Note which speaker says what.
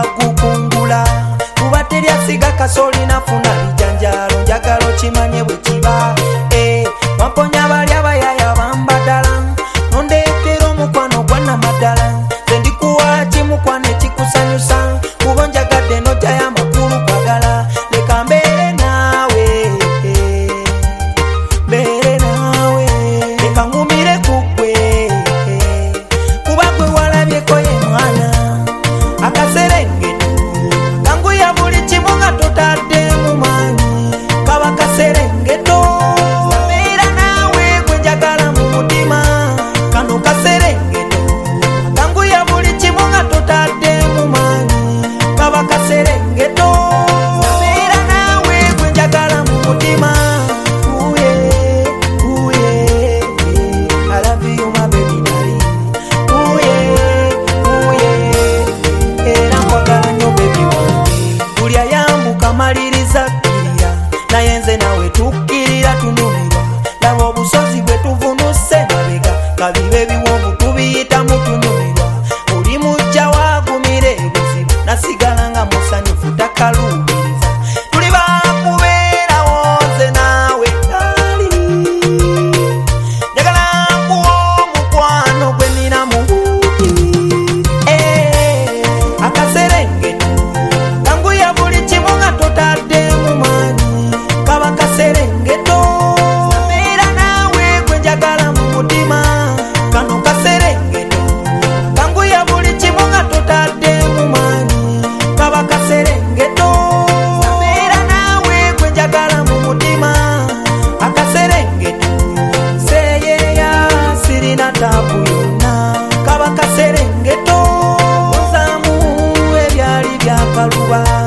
Speaker 1: gukungula kuba teri asiga kasoli nafuna bijanjalo njagala okimanye bwe kiba wamponya bali abayaya bambadala nondeetera omukwano gwa namadala nze ndikuwa kimukwano ekikusanyusa kuba njagadde nojjayo amakulu kwagala leka mbeere naawe leka ngumire kugwe kuba gwe walabyeko ye mwana akaserengeto kanguya buli kimu nga totadde mu maanyi kaba kaserengeto mbeera naawe gwe njagala mu mutima kano kaserengeto kanguya buli kimu nga totadde mu maanyi kaba kaserengeto mbeera naawe gwe njagala mu mutima I love you my baby darling era nkwagala nnyo baby wange buli ayambuka maliriza kkirira naye nze nawe tukkirira tunyumirwa laba obusozi bwe tuvunuse mabega kabiba ebiwonvu tubiyitamu tunyumirwa oli mujja wagumira ebizibu nasigala nga musanyufu takaluubiriza tuli bakubeerawo nze naawe ali njagala nkuwa omukwano gwe nina mu akaserengeto kanguya buli kimu nga totadde mu maanyi kaba kaserengeto mbeera naawe gwe njagala mu mutima kano kaserengeto kanguya buli kimu nga totadde mu maanyi kaba kaserengeto mbeera naawe gwe njagala mu mutima akaserengeto seyeya sirina taabu yonna kaba kaserengeto ozaamu ebyali byakaluba